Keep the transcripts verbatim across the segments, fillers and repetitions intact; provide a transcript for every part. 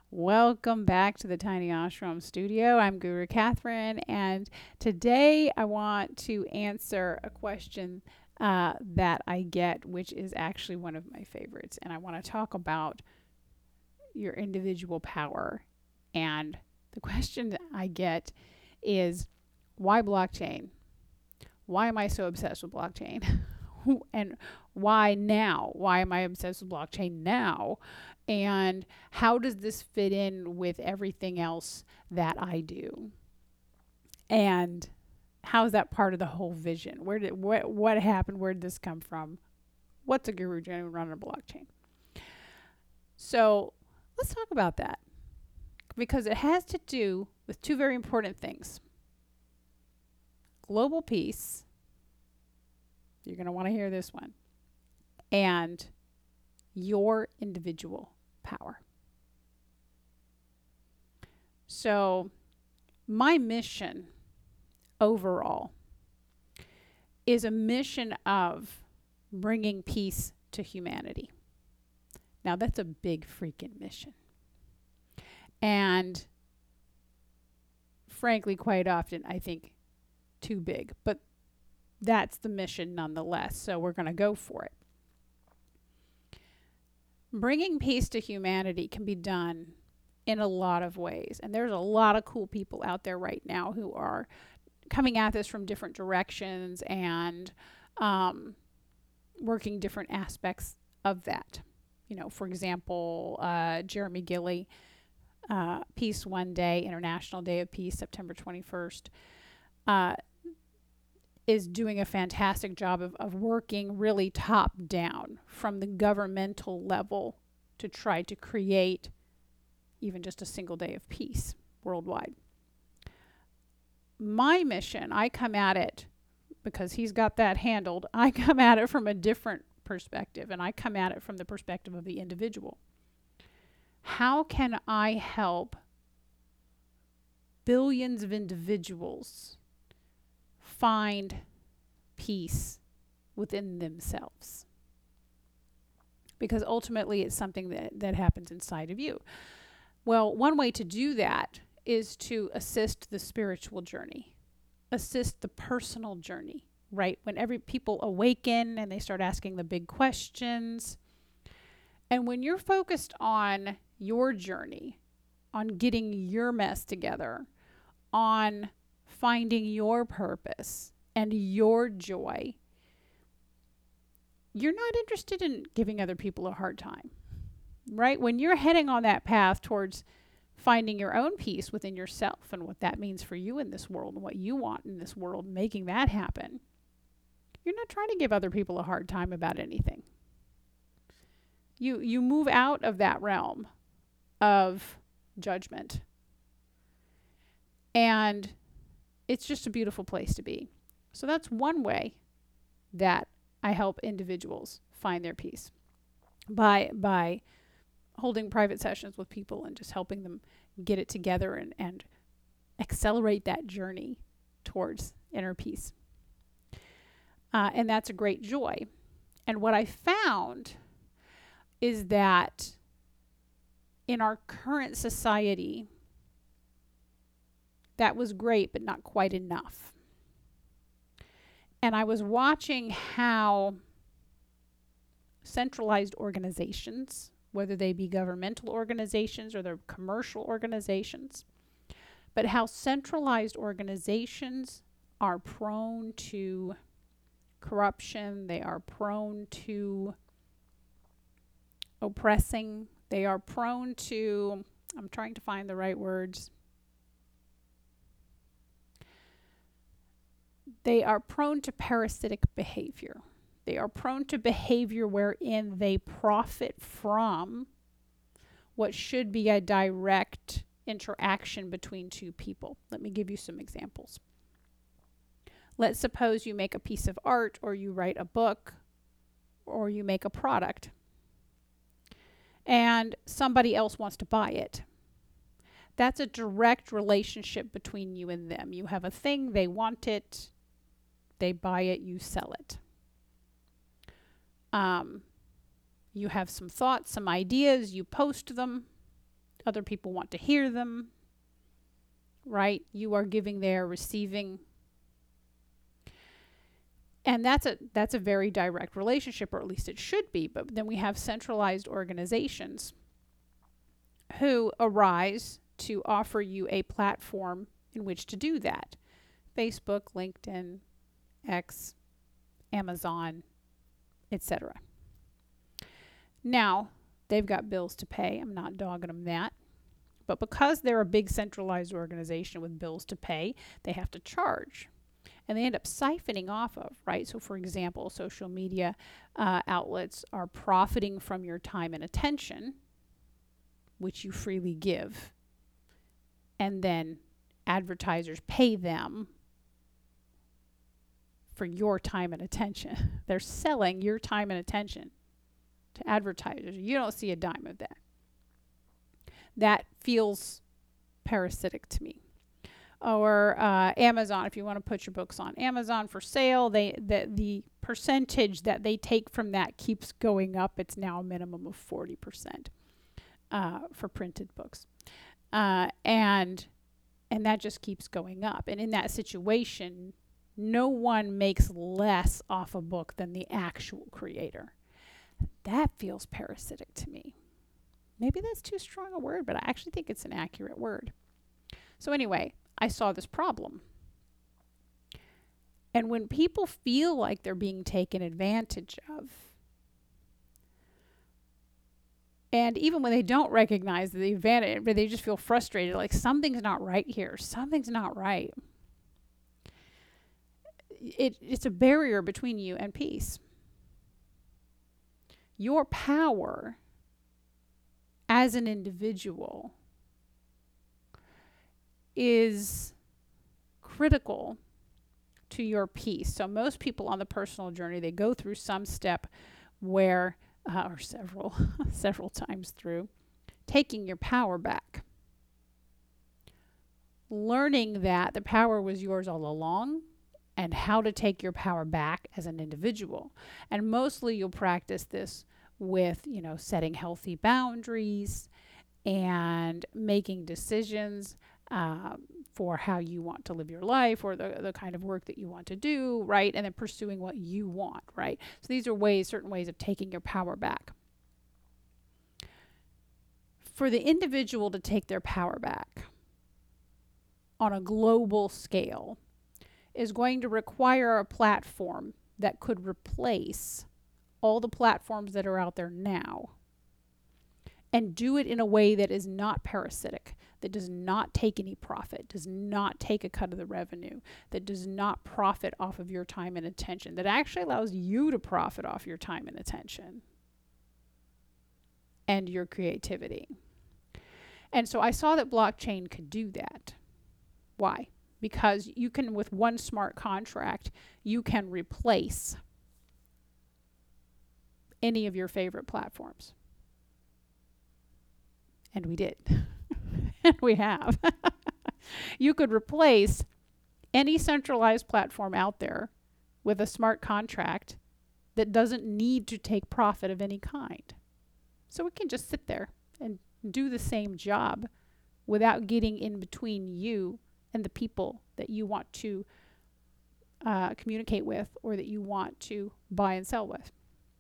Welcome back to the Tiny Ashram Studio. I'm Guru Catherine, and today I want to answer a question uh, that I get, which is actually one of my favorites. And I want to talk about your individual power. And the question that I get is, why blockchain? Why am I so obsessed with blockchain? And why now? Why am I obsessed with blockchain now? And how does this fit in with everything else that I do? And how is that part of the whole vision? Where did what what happened? Where did this come from? What's a guru doing running a blockchain? So let's talk about that, because it has to do with two very important things: global peace. You're going to want to hear this one. And your individual power. So, my mission overall is a mission of bringing peace to humanity. Now, that's a big freaking mission. And frankly, quite often, I think too big. But that's the mission nonetheless. So, we're going to go for it. Bringing peace to humanity can be done in a lot of ways. And there's a lot of cool people out there right now who are coming at this from different directions and um, working different aspects of that. You know, for example, uh, Jeremy Gilley, uh, Peace One Day, International Day of Peace, September twenty-first, uh, is doing a fantastic job of, of working really top down from the governmental level to try to create even just a single day of peace worldwide. My mission, I come at it because he's got that handled. I come at it from a different perspective, and I come at it from the perspective of the individual. How can I help billions of individuals find peace within themselves? Because ultimately it's something that, that happens inside of you. Well, one way to do that is to assist the spiritual journey, assist the personal journey, right? When every people awaken and they start asking the big questions. And when you're focused on your journey, on getting your mess together, on finding your purpose and your joy, you're not interested in giving other people a hard time, right? When you're heading on that path towards finding your own peace within yourself and what that means for you in this world and what you want in this world, making that happen, you're not trying to give other people a hard time about anything. You, you move out of that realm of judgment. And it's just a beautiful place to be. So that's one way that I help individuals find their peace, by by holding private sessions with people and just helping them get it together and, and accelerate that journey towards inner peace. Uh, and that's a great joy. And what I found is that in our current society, that was great, but not quite enough. And I was watching how centralized organizations, whether they be governmental organizations or they're commercial organizations, but how centralized organizations are prone to corruption, they are prone to oppressing, they are prone to, I'm trying to find the right words, they are prone to parasitic behavior. They are prone to behavior wherein they profit from what should be a direct interaction between two people. Let me give you some examples. Let's suppose you make a piece of art, or you write a book, or you make a product, and somebody else wants to buy it. That's a direct relationship between you and them. You have a thing, they want it, they buy it, you sell it. Um, you have some thoughts, some ideas, you post them, Other people want to hear them, right? You are giving, they are receiving. And that's a that's a very direct relationship, or at least it should be. But then we have centralized organizations who arise to offer you a platform in which to do that. Facebook, LinkedIn, X, Amazon, et cetera. Now, they've got bills to pay. I'm not dogging them that. But because they're a big centralized organization with bills to pay, they have to charge. And they end up siphoning off of, right? So, for example, social media uh, outlets are profiting from your time and attention, which you freely give. And then advertisers pay them for your time and attention. They're selling your time and attention to advertisers. You don't see a dime of that. That feels parasitic to me. Or uh, Amazon, if you want to put your books on Amazon for sale, they the, the percentage that they take from that keeps going up. It's now a minimum of forty percent uh, for printed books. Uh, and and that just keeps going up. And in that situation, no one makes less off a book than the actual creator. That feels parasitic to me. Maybe that's too strong a word, but I actually think it's an accurate word. So anyway, I saw this problem. And when people feel like they're being taken advantage of, and even when they don't recognize the advantage, but they just feel frustrated, like something's not right here, something's not right. It, it's a barrier between you and peace. Your power as an individual is critical to your peace. So most people on the personal journey, they go through some step where, uh, or several, several times through, taking your power back. Learning that the power was yours all along and how to take your power back as an individual. And mostly you'll practice this with, you know, setting healthy boundaries and making decisions Um, for how you want to live your life, or the, the kind of work that you want to do, right? And then pursuing what you want, right? So these are ways, certain ways of taking your power back. For the individual to take their power back on a global scale is going to require a platform that could replace all the platforms that are out there now, and do it in a way that is not parasitic, that does not take any profit, does not take a cut of the revenue, that does not profit off of your time and attention, that actually allows you to profit off your time and attention and your creativity. And so I saw that blockchain could do that. Why? Because you can, with one smart contract, you can replace any of your favorite platforms. And we did. And we have. You could replace any centralized platform out there with a smart contract that doesn't need to take profit of any kind. So it can just sit there and do the same job without getting in between you and the people that you want to uh, communicate with, or that you want to buy and sell with.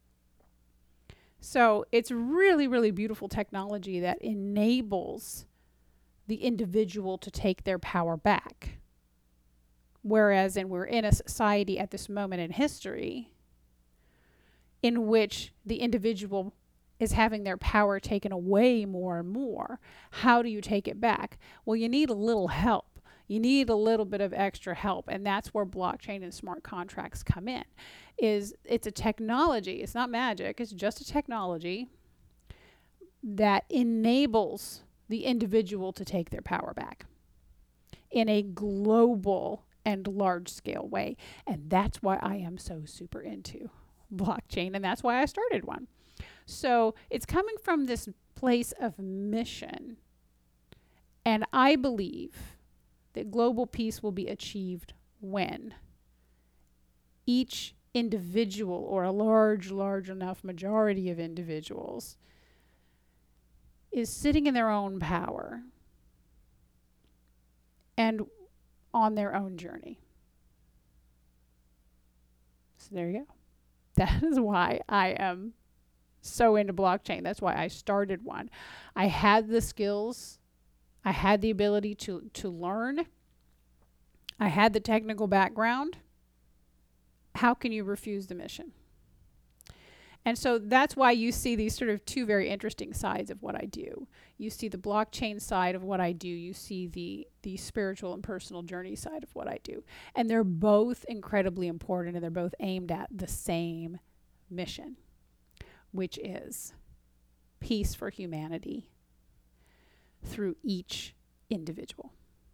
So it's really, really beautiful technology that enables the individual to take their power back. Whereas, and we're in a society at this moment in history in which the individual is having their power taken away more and more. How do you take it back? Well, you need a little help. You need a little bit of extra help, and that's where blockchain and smart contracts come in. Is it's a technology, it's not magic, it's just a technology that enables the individual to take their power back in a global and large-scale way. And that's why I am so super into blockchain, and that's why I started one. So it's coming from this place of mission, and I believe that global peace will be achieved when each individual, or a large, large enough majority of individuals, is sitting in their own power and on their own journey. So there you go. That is why I am so into blockchain. That's why I started one. I had the skills. I had the ability to, to learn. I had the technical background. How can you refuse the mission? And so that's why you see these sort of two very interesting sides of what I do. You see the blockchain side of what I do. You see the, the spiritual and personal journey side of what I do. And they're both incredibly important, and they're both aimed at the same mission, which is peace for humanity through each individual.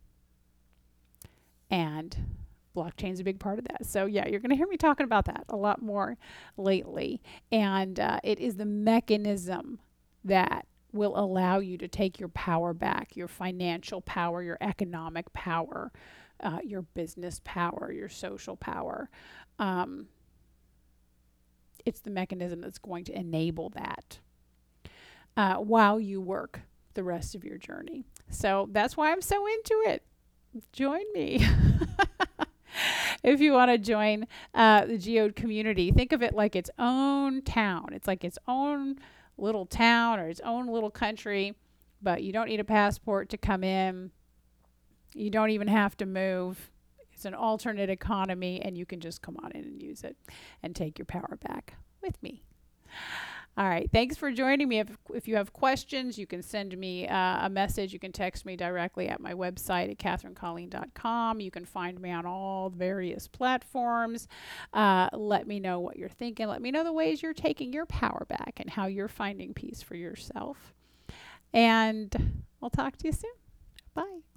And blockchain's a big part of that. So yeah, you're going to hear me talking about that a lot more lately. And uh, it is the mechanism that will allow you to take your power back, your financial power, your economic power, uh, your business power, your social power. Um, it's the mechanism that's going to enable that uh, while you work the rest of your journey. So that's why I'm so into it. Join me. If you want to join uh, the Geode community, think of it like its own town. It's like its own little town or its own little country, but you don't need a passport to come in. You don't even have to move. It's an alternate economy, and you can just come on in and use it and take your power back with me. All right. Thanks for joining me. If, if you have questions, you can send me uh, a message. You can text me directly at my website at catherine colleen dot com. You can find me on all various platforms. Uh, let me know what you're thinking. Let me know the ways you're taking your power back and how you're finding peace for yourself. And I'll talk to you soon. Bye.